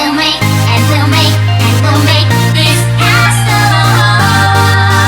we'll make this castle.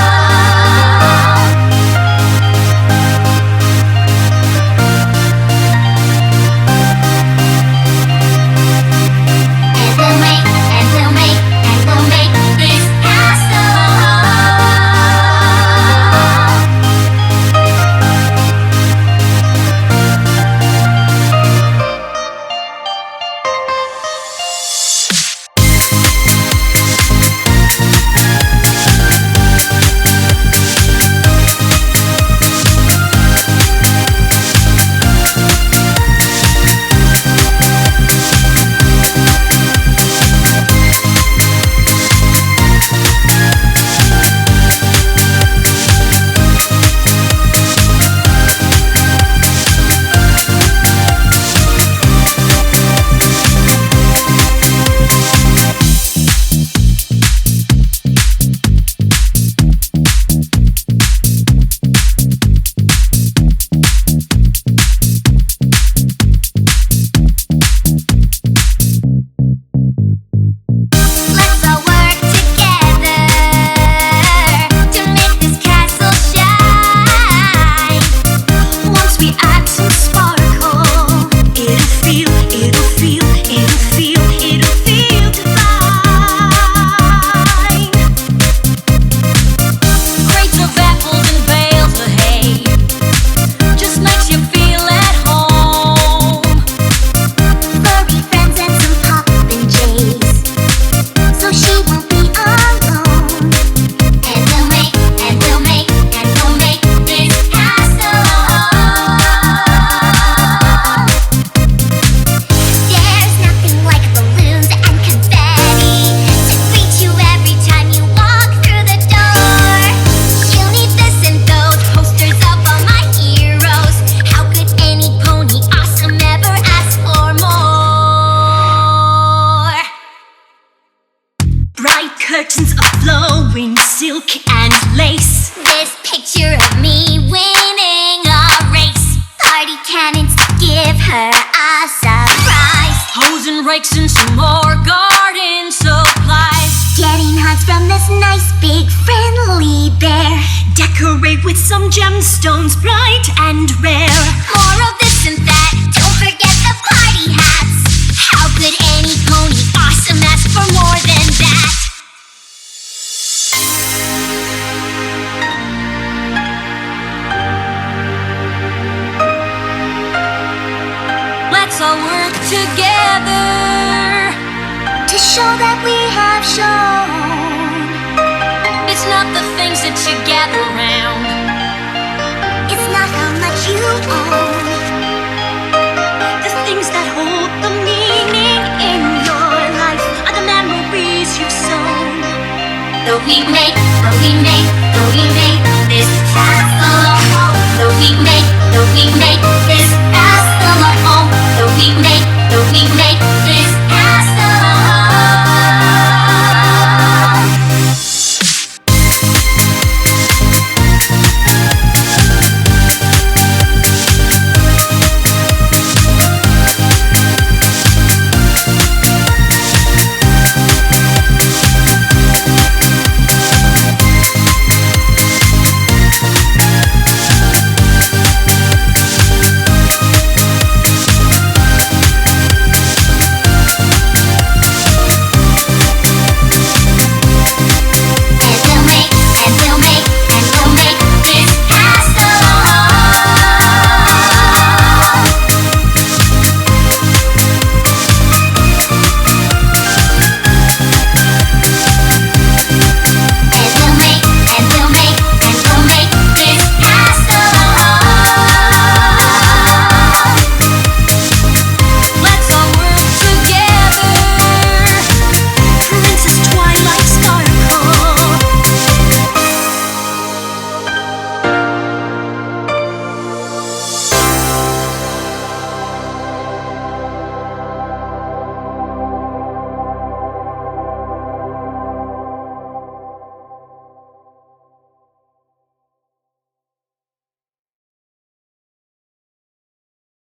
Curtains of flowing silk and lace. This picture of me winning a race. Party cannons to give her a surprise. Hoes and rakes and some more garden supplies. Getting hugs from this nice big friendly bear. Decorate with some gemstones bright and rare. More of this and that, don't forget the party hats. How could any pony awesome ask for more than that? Let's all work together to show that we have shown. It's not the things that you gather round. It's not how much you own. The things that hold the meaning in your life are the memories you've sown. But we make